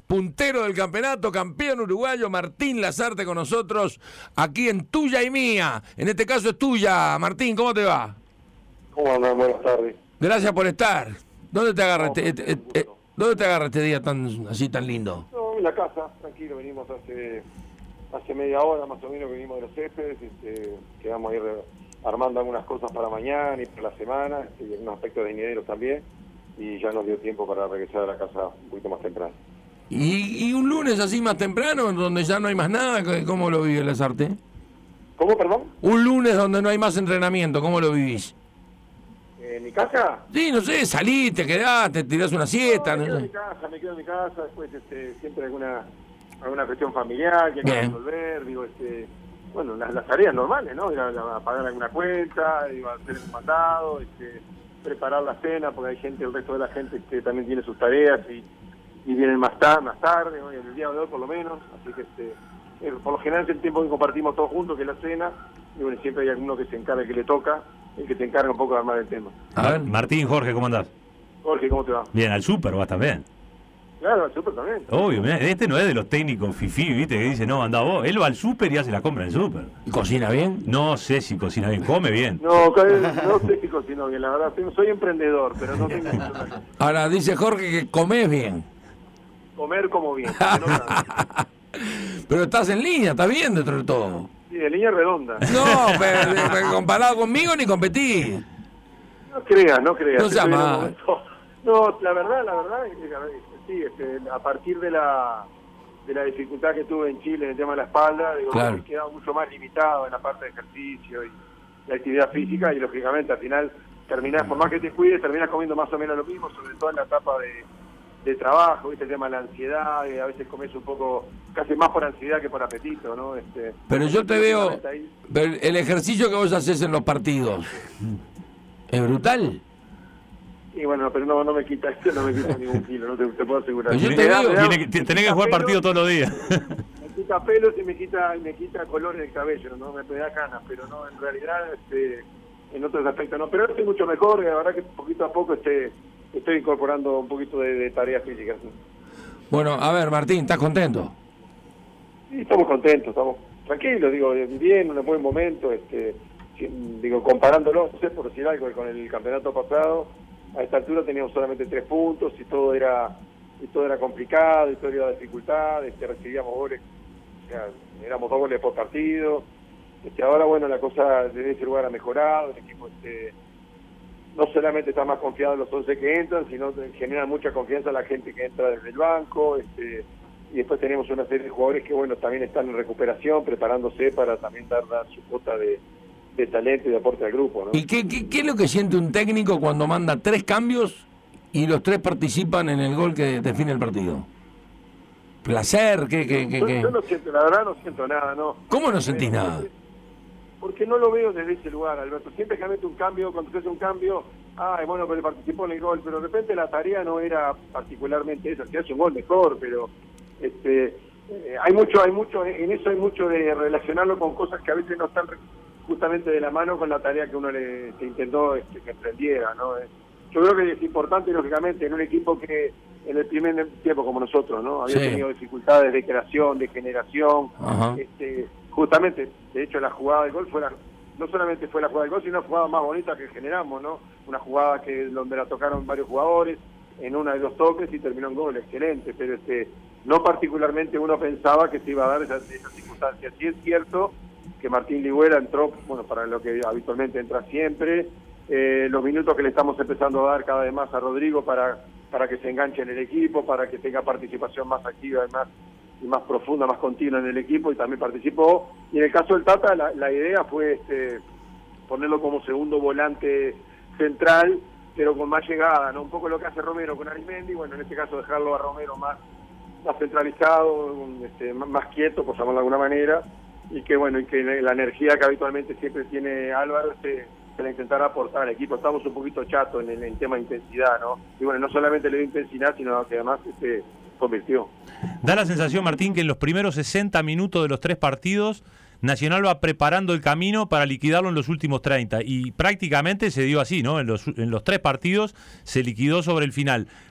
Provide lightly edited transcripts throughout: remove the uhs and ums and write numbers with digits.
puntero del campeonato, campeón uruguayo, Martín Lasarte con nosotros, aquí en Tuya y Mía. En este caso es tuya. Martín, ¿cómo te va? ¿Cómo andan? Buenas tardes. Gracias por estar. ¿Dónde te agarra No, ¿Dónde te agarra este día así tan lindo? No, en la casa, tranquilo, venimos hace media hora más o menos, venimos de los Céspedes, quedamos a ir armando algunas cosas para mañana y para la semana, y algunos aspectos de niñeros también, y ya nos dio tiempo para regresar a la casa un poquito más temprano. ¿Y un lunes así más temprano, donde ya no hay más nada? ¿Cómo lo vive Lasarte? ¿Cómo, perdón? Un lunes donde no hay más entrenamiento, ¿cómo lo vivís? ¿En mi casa? Sí, no sé, salís, te quedás, te tirás una siesta. No, me No quedo sé. me quedo en mi casa, después siempre alguna cuestión familiar que hay que Bien. resolver, bueno, las tareas normales, ¿no? Ir a pagar alguna cuenta, ir a hacer un mandado, preparar la cena, porque hay gente, el resto de la gente que también tiene sus tareas y vienen más tarde, ¿no? En el día de hoy por lo menos, así que por lo general es el tiempo que compartimos todos juntos, que es la cena, y bueno, siempre hay alguno que se encarga, que le toca, el que se encarga un poco de armar el tema. A ver. Martín, Jorge, ¿cómo andás? Jorge, ¿cómo te va? Bien, al súper vas también. Claro, el súper también. Obvio, mirá, este no es de los técnicos fifí, ¿viste? Que dice, no, anda vos. Él va al súper y hace la compra en el súper. ¿Y cocina bien? No sé si cocina bien, come bien. No sé si cocino bien, la verdad, soy emprendedor, pero no tengo Ahora dice Jorge que comés bien. comer como bien. Que no tanto. Pero estás en línea, estás bien dentro de todo. Sí, de línea redonda. No, pero comparado conmigo ni competí. No creas. No sea Estoy en un mal. momento- No, la verdad, sí, a partir de la dificultad que tuve en Chile en el tema de la espalda, Claro. quedaba mucho más limitado en la parte de ejercicio y la actividad física, y lógicamente al final terminás, por más que te cuides, terminás comiendo más o menos lo mismo, sobre todo en la etapa de trabajo, ¿viste? El tema de la ansiedad, y a veces comes un poco, casi más por ansiedad que por apetito, ¿no? Pero yo te veo, lógicamente ahí- pero el ejercicio que vos haces en los partidos es brutal. Y bueno, pero no me quita ningún kilo, no te puedo asegurar. Pero yo Me te da- veo- me da- Tenés que me jugar quita partido pelos, todos los días. Me quita pelos y me quita color en el cabello, ¿no? Me da canas, pero no, en realidad, en otros aspectos no. Pero estoy mucho mejor, y la verdad que poquito a poco estoy incorporando un poquito de tareas físicas. Bueno, a ver, Martín, ¿estás contento? Sí, estamos contentos, estamos tranquilos, bien, un buen momento, comparándolo, no sé por decir algo, con el campeonato pasado, a esta altura teníamos solamente 3 puntos y todo era complicado, y todo era dificultad, recibíamos goles, o sea, éramos 2 goles por partido. Ahora, bueno, la cosa desde ese lugar ha mejorado, el equipo no solamente está más confiado en los 11 que entran, sino genera mucha confianza a la gente que entra desde el banco, y después tenemos una serie de jugadores que, bueno, también están en recuperación, preparándose para también dar su cuota de talento y de aporte al grupo, ¿no? ¿Y qué es lo que siente un técnico cuando manda 3 cambios y los 3 participan en el gol que define el partido? ¿Placer? Yo no siento, la verdad no siento nada, ¿no? ¿Cómo no sentís nada? Porque no lo veo desde ese lugar, Alberto. Siempre que mete un cambio, cuando se hace un cambio, bueno, pero participó en el gol, pero de repente la tarea no era particularmente esa, si hace un gol mejor, pero hay mucho, en eso hay mucho de relacionarlo con cosas que a veces no están justamente de la mano con la tarea que uno se intentó que emprendiera, ¿no? Yo creo que es importante, lógicamente, en un equipo que en el primer tiempo como nosotros, ¿no? Había Sí. tenido dificultades de creación, de generación, Ajá. justamente, de hecho la jugada del gol no solamente fue la jugada del gol, sino la jugada más bonita que generamos, ¿no? Una jugada donde la tocaron varios jugadores en una de los toques y terminó en gol, excelente, pero no particularmente uno pensaba que se iba a dar esas circunstancias. Sí es cierto que Martín Ligüera entró, bueno, para lo que habitualmente entra siempre, los minutos que le estamos empezando a dar cada vez más a Rodrigo para que se enganche en el equipo, para que tenga participación más activa y más profunda, más continua en el equipo, y también participó. Y en el caso del Tata, la idea fue ponerlo como segundo volante central, pero con más llegada, ¿no? Un poco lo que hace Romero con Arismendi, bueno, en este caso dejarlo a Romero más centralizado, más quieto, por llamarlo de alguna manera, y que bueno, y que la energía que habitualmente siempre tiene Álvaro se la intentará aportar al equipo. Estamos un poquito chatos en el tema de intensidad, ¿no? Y bueno, no solamente le dio intensidad, sino que además convirtió. Da la sensación, Martín, que en los primeros 60 minutos de los 3 partidos Nacional va preparando el camino para liquidarlo en los últimos 30, y prácticamente se dio así, ¿no? En los 3 partidos se liquidó sobre el final.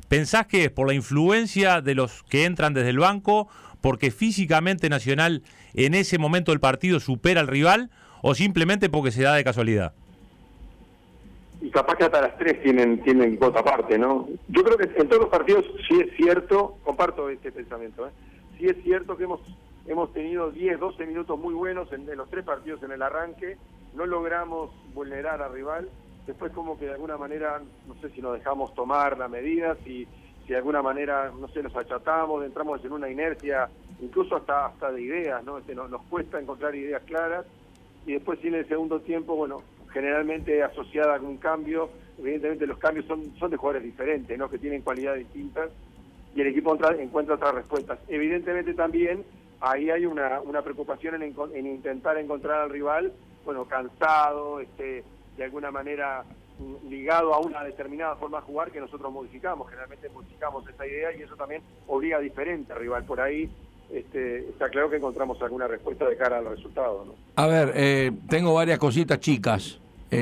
¿Pensás que es por la influencia de los que entran desde el banco, porque físicamente Nacional en ese momento del partido supera al rival, o simplemente porque se da de casualidad? Y capaz que hasta las 3 tienen cuota aparte, ¿no? Yo creo que en todos los partidos sí es cierto, comparto este pensamiento, sí es cierto que hemos tenido 10, 12 minutos muy buenos en los 3 partidos en el arranque, no logramos vulnerar al rival, después como que de alguna manera, no sé si nos dejamos tomar la medida, si de alguna manera, no sé, nos achatamos, entramos en una inercia, incluso hasta de ideas, ¿no? Nos cuesta encontrar ideas claras, y después sí en el segundo tiempo, bueno, generalmente asociada con un cambio, evidentemente los cambios son de jugadores diferentes, ¿no? Que tienen cualidades distintas, y el equipo encuentra otras respuestas. Evidentemente también ahí hay una preocupación en intentar encontrar al rival, bueno, cansado, de alguna manera ligado a una determinada forma de jugar que nosotros modificamos. Generalmente modificamos esa idea y eso también obliga diferente al rival. Por ahí está claro que encontramos alguna respuesta de cara al resultado, ¿no? A ver, tengo varias cositas chicas.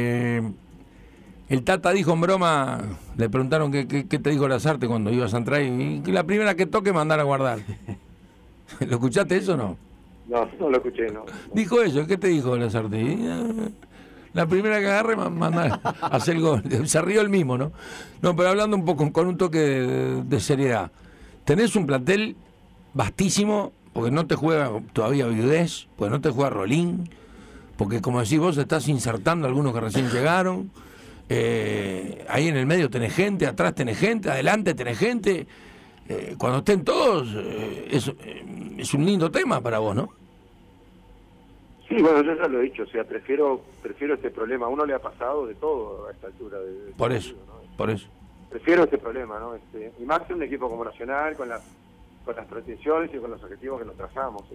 El Tata dijo en broma, le preguntaron qué te dijo Lazarte cuando ibas a entrar, y la primera que toque mandar a guardar. ¿Lo escuchaste eso o no? No lo escuché, no. Dijo eso, ¿qué te dijo Lazarte? La primera que agarre, mandar a hacer el gol. Se rió el mismo, ¿no? No, pero hablando un poco, con un toque de seriedad. Tenés un plantel vastísimo, porque no te juega todavía Viudés, porque no te juega Rolín, porque como decís vos, estás insertando algunos que recién llegaron. Ahí en el medio tenés gente, atrás tenés gente, adelante tenés gente. Cuando estén todos, es un lindo tema para vos, ¿no? Sí, bueno, yo ya lo he dicho, o sea, prefiero este problema. A uno le ha pasado de todo a esta altura. Por eso, ¿no? por eso. Prefiero este problema, ¿no? Y más en un equipo como Nacional, con las pretensiones y con los objetivos que nos trazamos.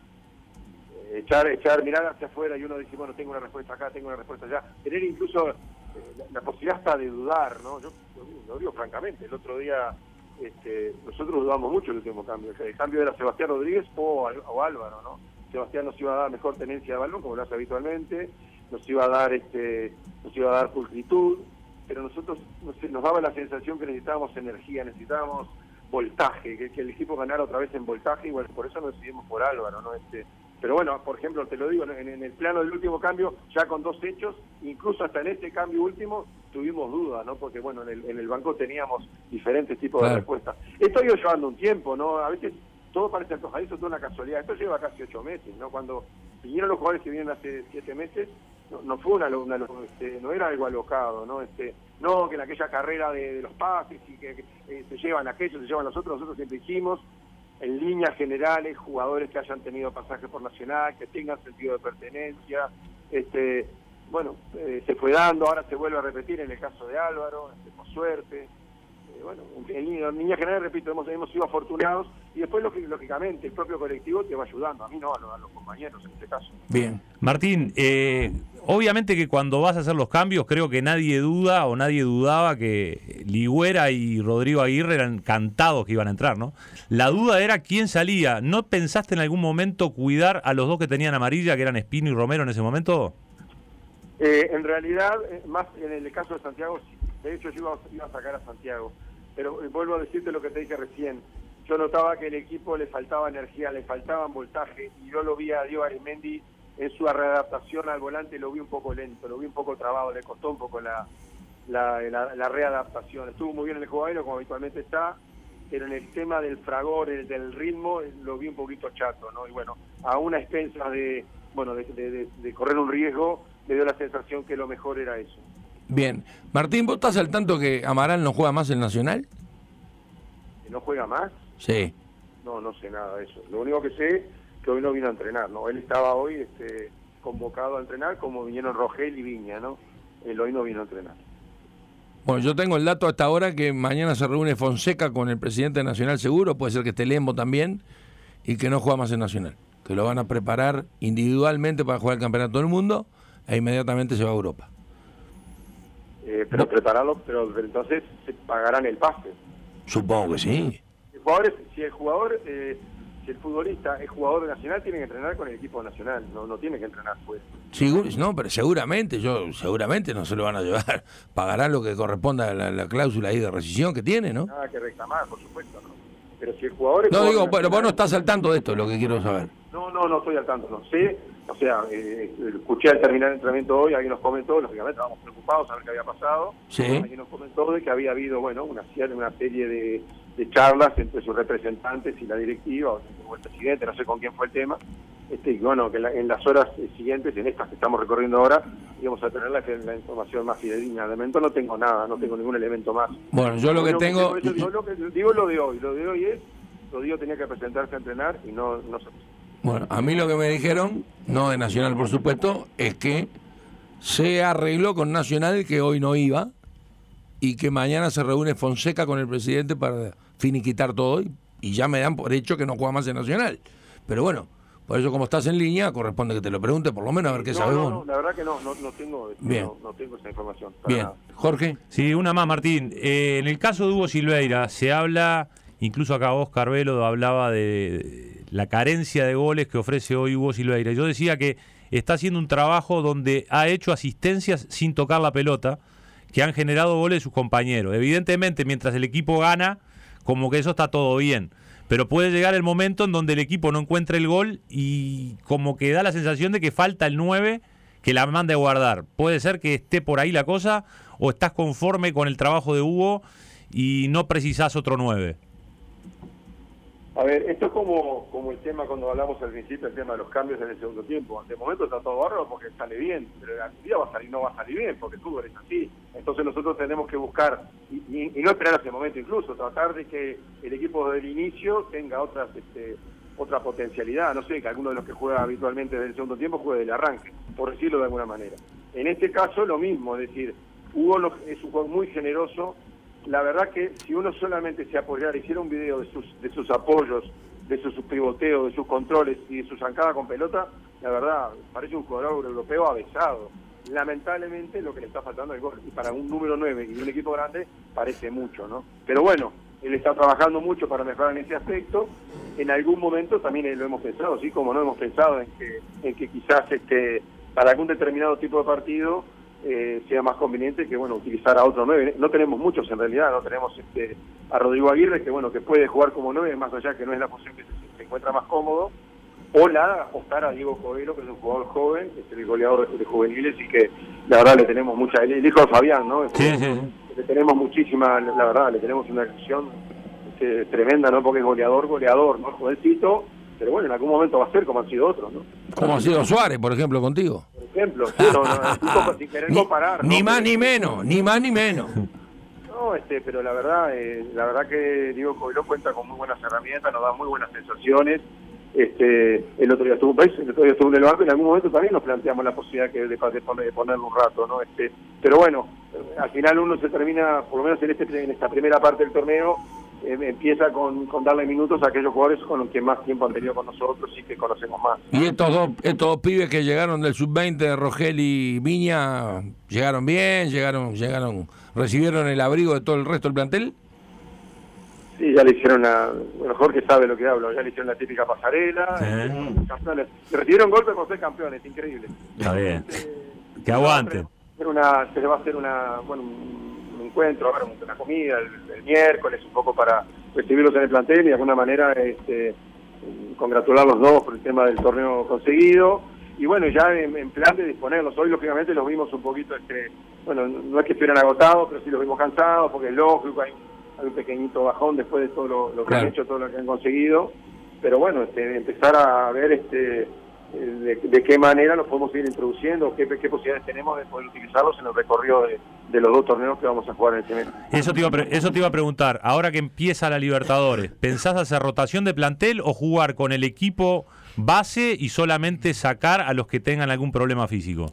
Echar, mirar hacia afuera y uno dice, bueno, tengo una respuesta acá, tengo una respuesta allá. Tener incluso la posibilidad hasta de dudar, ¿no? Yo lo digo francamente, el otro día nosotros dudamos mucho el último cambio. El cambio era Sebastián Rodríguez o Álvaro, ¿no? Sebastián nos iba a dar mejor tenencia de balón, como lo hace habitualmente, nos iba a dar pulcritud, pero nosotros nos daba la sensación que necesitábamos energía, necesitábamos voltaje, que el equipo ganara otra vez en voltaje, y bueno, por eso nos decidimos por Álvaro, ¿no? Pero bueno, por ejemplo, te lo digo, en el plano del último cambio, ya con 2 hechos, incluso hasta en este cambio último, tuvimos dudas, ¿no? Porque bueno, en el banco teníamos diferentes tipos de respuestas. Esto ha ido llevando un tiempo, ¿no? A veces todo parece antojadizo, toda una casualidad. Esto lleva casi 8 meses, ¿no? Cuando vinieron los jugadores que vinieron hace 7 meses, no fue no era algo alocado, ¿no? No, que en aquella carrera de los pases y que se llevan aquellos, se llevan los otros, nosotros siempre dijimos, en líneas generales, jugadores que hayan tenido pasaje por Nacional, que tengan sentido de pertenencia, bueno, se fue dando, ahora se vuelve a repetir en el caso de Álvaro, por suerte. Bueno, en líneas generales, repito, hemos sido afortunados, y después lógicamente el propio colectivo te va ayudando, a mí no, a los compañeros en este caso. Bien. Martín, obviamente que cuando vas a hacer los cambios, creo que nadie duda o nadie dudaba que Ligüera y Rodrigo Aguirre eran cantados que iban a entrar, ¿no? La duda era quién salía. ¿No pensaste en algún momento cuidar a los dos que tenían amarilla, que eran Espino y Romero en ese momento? En realidad, más en el caso de Santiago, sí. De hecho yo iba a sacar a Santiago, pero vuelvo a decirte lo que te dije recién. Yo notaba que el equipo le faltaba energía, le faltaban voltaje, y yo lo vi a Diego Arismendi en su readaptación al volante, lo vi un poco lento, lo vi un poco trabado, le costó un poco la readaptación. Estuvo muy bien en el juego aéreo, como habitualmente está, pero en el tema del fragor, del ritmo, lo vi un poquito chato, ¿no? Y bueno, a una expensa de correr un riesgo, me dio la sensación que lo mejor era eso. Bien. Martín, ¿vos estás al tanto que Amaral no juega más en Nacional? ¿Que no juega más? Sí. No sé nada de eso. Lo único que sé es que hoy no vino a entrenar, ¿no? Él estaba hoy convocado a entrenar, como vinieron Rogel y Viña, ¿no? Él hoy no vino a entrenar. Bueno, yo tengo el dato hasta ahora que mañana se reúne Fonseca con el presidente de Nacional Seguro, puede ser que esté Lembo también, y que no juega más en Nacional. Que lo van a preparar individualmente para jugar el Campeonato del Mundo, e inmediatamente se va a Europa. Pero prepararlo, pero entonces se pagarán el pase. Supongo que sí. Si el jugador si el futbolista es jugador de Nacional, tiene que entrenar con el equipo nacional, no tiene que entrenar fuera. No, pero seguramente no se lo van a llevar. Pagarán lo que corresponda a la cláusula ahí de rescisión que tiene, ¿no? Nada que reclamar, por supuesto, ¿no? Pero si el jugador es... No, digo, bueno, vos no estás al tanto de esto, es lo que quiero saber. No estoy al tanto, no sé. O sea, escuché al terminar el entrenamiento hoy, alguien nos comentó, lógicamente estábamos preocupados a ver qué había pasado. Sí. Alguien nos comentó de que había habido, bueno, una serie de charlas entre sus representantes y la directiva, o el presidente, no sé con quién fue el tema. Y bueno, que en las horas siguientes, en estas que estamos recorriendo ahora, íbamos a tener la información más fidedigna. De momento no tengo nada, no tengo ningún elemento más. Bueno, yo lo que tengo... Digo lo de hoy. Lo de hoy es, Rodrigo tenía que presentarse a entrenar y no se presentó. Bueno, a mí lo que me dijeron, no de Nacional por supuesto, es que se arregló con Nacional que hoy no iba y que mañana se reúne Fonseca con el presidente para finiquitar todo y ya me dan por hecho que no juega más en Nacional. Pero bueno, por eso como estás en línea, corresponde que te lo pregunte por lo menos a ver qué sabemos. No, la verdad que no tengo, bien. No tengo esa información. Bien, nada. Jorge. Sí, una más, Martín. En el caso de Hugo Silveira, se habla, incluso acá Oscar Velo hablaba de la carencia de goles que ofrece hoy Hugo Silveira. Yo decía que está haciendo un trabajo donde ha hecho asistencias sin tocar la pelota, que han generado goles de sus compañeros. Evidentemente, mientras el equipo gana, como que eso está todo bien. Pero puede llegar el momento en donde el equipo no encuentre el gol y como que da la sensación de que falta el 9 que la mande a guardar. Puede ser que esté por ahí la cosa, o estás conforme con el trabajo de Hugo y no precisás otro 9. A ver, esto es como el tema cuando hablamos al principio, el tema de los cambios en el segundo tiempo. De momento está todo bárbaro porque sale bien, pero la actividad no va a salir bien porque el fútbol es así. Entonces nosotros tenemos que buscar, y no esperar a ese momento incluso, tratar de que el equipo del inicio tenga otra potencialidad. No sé, que alguno de los que juega habitualmente desde el segundo tiempo juegue del arranque, por decirlo de alguna manera. En este caso lo mismo, es decir, Hugo es un jugador muy generoso. La verdad que si uno solamente se apoyara, hiciera un video de sus apoyos, de sus pivoteos, de sus controles y de su zancada con pelota, la verdad, parece un jugador europeo avesado. Lamentablemente lo que le está faltando es el gol. Y para un número 9 y un equipo grande parece mucho, ¿no? Pero bueno, él está trabajando mucho para mejorar en ese aspecto. En algún momento también lo hemos pensado, ¿sí? Como no hemos pensado en que quizás para algún determinado tipo de partido sea más conveniente que utilizar a otro 9. No tenemos muchos en realidad, no tenemos a Rodrigo Aguirre que puede jugar como 9, más allá que no es la posición que se encuentra más cómodo, o apostar a Diego Coelho, que es un jugador joven, que es el goleador de juveniles y que la verdad le tenemos el hijo de Fabián, ¿no? Sí. Le tenemos muchísima, la verdad, le tenemos una acción tremenda, ¿no? Porque es goleador, ¿no? Jovencito, pero bueno, en algún momento va a ser como han sido otros, ¿no? Como ha sido Suárez, por ejemplo, contigo. Por ejemplo, sin querer comparar. Ni más ni menos. No, pero la verdad que Diego Coelho cuenta con muy buenas herramientas, nos da muy buenas sensaciones. El otro día estuvo en el banco y en algún momento también nos planteamos la posibilidad de ponerlo un rato, ¿no? Pero bueno, al final uno se termina, por lo menos en esta primera parte del torneo, empieza con darle minutos a aquellos jugadores con los que más tiempo han tenido con nosotros y que conocemos más. ¿Y estos dos pibes que llegaron del sub-20, Rogel y Viña, llegaron bien? ¿Recibieron el abrigo de todo el resto del plantel? Sí, ya le hicieron Jorge sabe lo que hablo, ya le hicieron la típica pasarela, campeones. Recibieron golpes por ser campeones, increíble. Está bien, que aguanten. Se va a hacer un encuentro, una comida el miércoles, un poco para recibirlos en el plantel y de alguna manera congratular los dos por el tema del torneo conseguido. Y bueno, ya en plan de disponerlos. Hoy lógicamente los vimos un poquito, no es que estuvieran agotados, pero sí los vimos cansados, porque es lógico, hay un pequeñito bajón después de todo lo que han hecho, todo lo que han conseguido, pero bueno, empezar a ver de qué manera los podemos ir introduciendo, qué posibilidades tenemos de poder utilizarlos en el recorrido de los dos torneos que vamos a jugar en el semestre. Eso te iba a preguntar, ahora que empieza la Libertadores, ¿pensás hacer rotación de plantel o jugar con el equipo base y solamente sacar a los que tengan algún problema físico?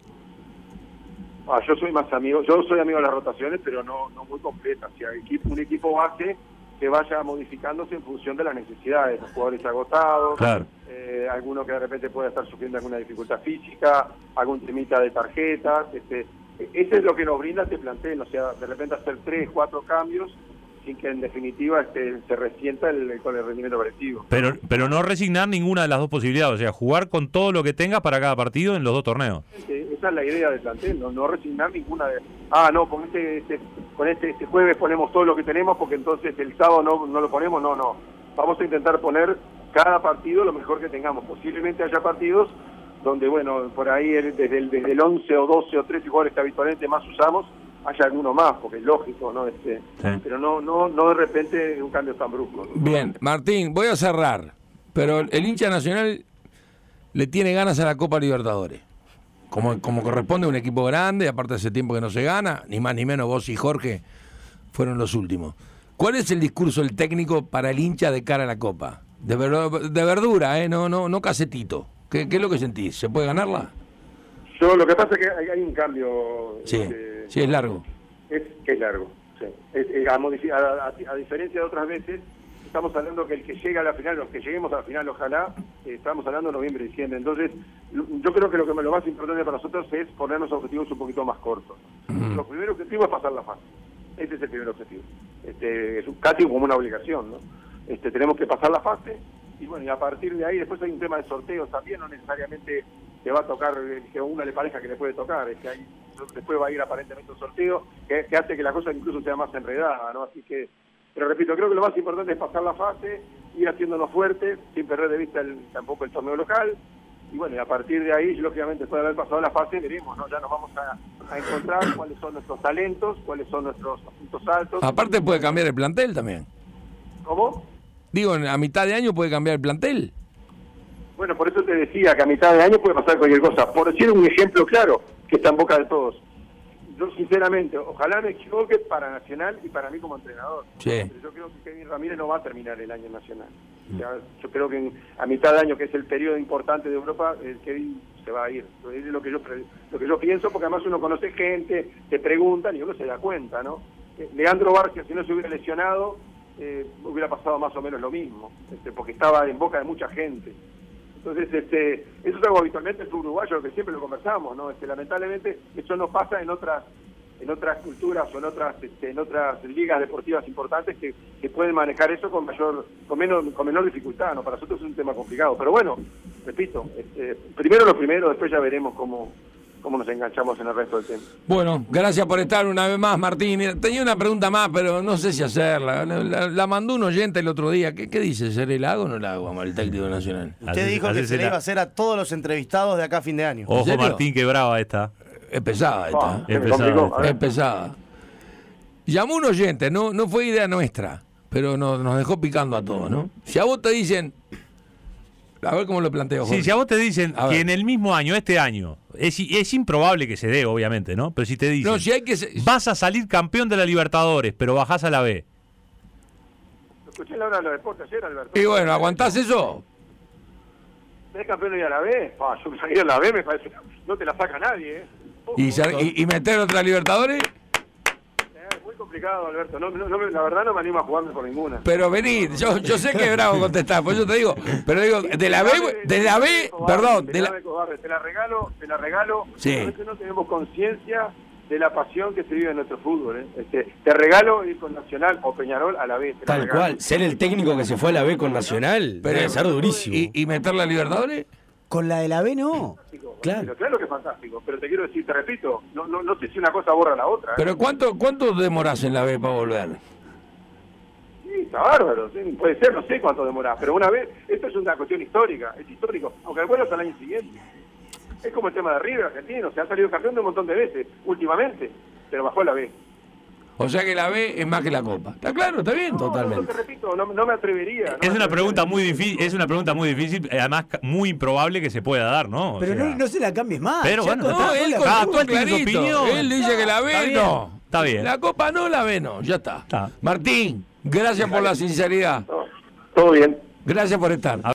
Yo soy amigo de las rotaciones, pero no muy completas. Si hay un equipo base que vaya modificándose en función de las necesidades, los jugadores agotados, claro. Alguno que de repente pueda estar sufriendo alguna dificultad física, algún temita de tarjetas. Ese es lo que nos brinda este plantel, o sea, de repente hacer 3, 4 cambios sin que en definitiva se resienta con el rendimiento colectivo. Pero no resignar ninguna de las dos posibilidades, o sea, jugar con todo lo que tengas para cada partido en los dos torneos. Esa es la idea del plantel, no resignar ninguna de... con este jueves ponemos todo lo que tenemos porque entonces el sábado no lo ponemos, no. Vamos a intentar poner cada partido lo mejor que tengamos. Posiblemente haya partidos donde, bueno, por ahí desde el 11 o 12 o 13 jugadores que habitualmente más usamos, haya alguno más, porque es lógico, ¿no? Sí. Pero no de repente un cambio tan brusco, ¿no? Bien, Martín, voy a cerrar, pero el hincha Nacional le tiene ganas a la Copa Libertadores. Como corresponde a un equipo grande, aparte hace tiempo que no se gana, ni más ni menos vos y Jorge fueron los últimos. ¿Cuál es el discurso del técnico para el hincha de cara a la Copa? De verdura, no casetito. ¿Qué es lo que sentís? ¿Se puede ganarla? Lo que pasa es que hay un cambio. Sí, sí, es largo. Es largo, sí. A diferencia de otras veces, estamos hablando que el que llega a la final, los que lleguemos a la final, ojalá, estamos hablando de noviembre y diciembre. Entonces, yo creo que lo más importante para nosotros es ponernos objetivos un poquito más cortos. Lo primer objetivo es pasar la fase. Ese es el primer objetivo. Es casi como una obligación, ¿no? Tenemos que pasar la fase y bueno, y a partir de ahí después hay un tema de sorteos también, no necesariamente te va a tocar que a uno le parezca que le puede tocar, ahí después va a ir aparentemente un sorteo que hace que la cosa incluso sea más enredada, ¿no? Así que, pero repito, creo que lo más importante es pasar la fase, ir haciéndonos fuertes, sin perder de vista tampoco el torneo local. Y bueno, y a partir de ahí, lógicamente, después de haber pasado la fase, veremos, ¿no? Ya nos vamos a encontrar cuáles son nuestros talentos, cuáles son nuestros puntos altos. Aparte puede cambiar el plantel también. ¿Cómo? Digo, a mitad de año puede cambiar el plantel. Bueno, por eso te decía que a mitad de año puede pasar cualquier cosa. Por decir un ejemplo claro, que está en boca de todos. Yo sinceramente, ojalá me equivoque para Nacional y para mí como entrenador. Sí. Pero yo creo que Kevin Ramírez no va a terminar el año en Nacional. O sea, yo creo que a mitad de año, que es el periodo importante de Europa, Kevin se va a ir. Es lo que yo pienso, porque además uno conoce gente, te preguntan y uno se da cuenta, ¿no? Leandro Barcia, si no se hubiera lesionado, hubiera pasado más o menos lo mismo, porque estaba en boca de mucha gente. Entonces, eso es algo habitualmente en el uruguayo, que siempre lo conversamos, ¿no? Lamentablemente eso no pasa en otras culturas o en otras ligas deportivas importantes que pueden manejar eso con menor dificultad, ¿no? Para nosotros es un tema complicado, pero bueno, repito, primero lo primero, después ya veremos cómo nos enganchamos en el resto del tema. Bueno, gracias por estar una vez más, Martín. Tenía una pregunta más, pero no sé si hacerla. La mandó un oyente el otro día. ¿Qué dice? ¿Seré la hago o no la hago al técnico nacional? Usted dijo que se le iba a hacer a todos los entrevistados de acá a fin de año. Ojo, Martín, que brava esta. Es pesada esta. Es Es pesada. Llamó un oyente, no fue idea nuestra, pero nos dejó picando a todos, ¿no? Si a vos te dicen... A ver cómo lo planteo, Jorge. Sí, si a vos te dicen que en el mismo año, este año, es improbable que se dé, obviamente, ¿no? Pero si te dicen, no, si hay que vas a salir campeón de la Libertadores, pero bajás a la B. Lo escuché en la hora de los deportes ayer, Alberto. Y bueno, ¿aguantás eso? ¿Tenés campeón y a la B? Yo salir a la B me parece... No te la saca nadie, ¿eh? ¿Y meter otra Libertadores? Es muy complicado, Alberto. La verdad no me animo a jugarme por ninguna. Pero vení, yo sé que es bravo contestar, por eso te digo. Pero digo, de la B, perdón. Te la regalo. Sí. A veces no tenemos conciencia de la pasión que se vive en nuestro fútbol, ¿eh? Te regalo ir con Nacional o Peñarol a la B. Tal cual, ser el técnico que se fue a la B con Nacional debe ser durísimo. ¿Y meter la Libertadores? Con la de la B no. Claro que es fantástico, pero te quiero decir, te repito, no sé si una cosa borra la otra. ¿Pero cuánto demorás en la B para volver? Sí, está bárbaro, sí, puede ser, no sé cuánto demorás, pero una vez, esto es una cuestión histórica, es histórico, aunque vuelvas al año siguiente. Es como el tema de River argentino, se ha salido campeón de un montón de veces, últimamente, pero bajó a la B. O sea que la B es más que la Copa. ¿Está claro? ¿Está bien? Totalmente. Te repito, no me atrevería. Es una pregunta muy difícil, además muy improbable que se pueda dar, ¿no? Pero no se la cambies más. Pero ya bueno, él cada cual tiene su clarito. opinión. Él dice que la B no. Está bien. La Copa no, la B no. Ya está. Martín, gracias por la sinceridad. Todo bien. Gracias por estar.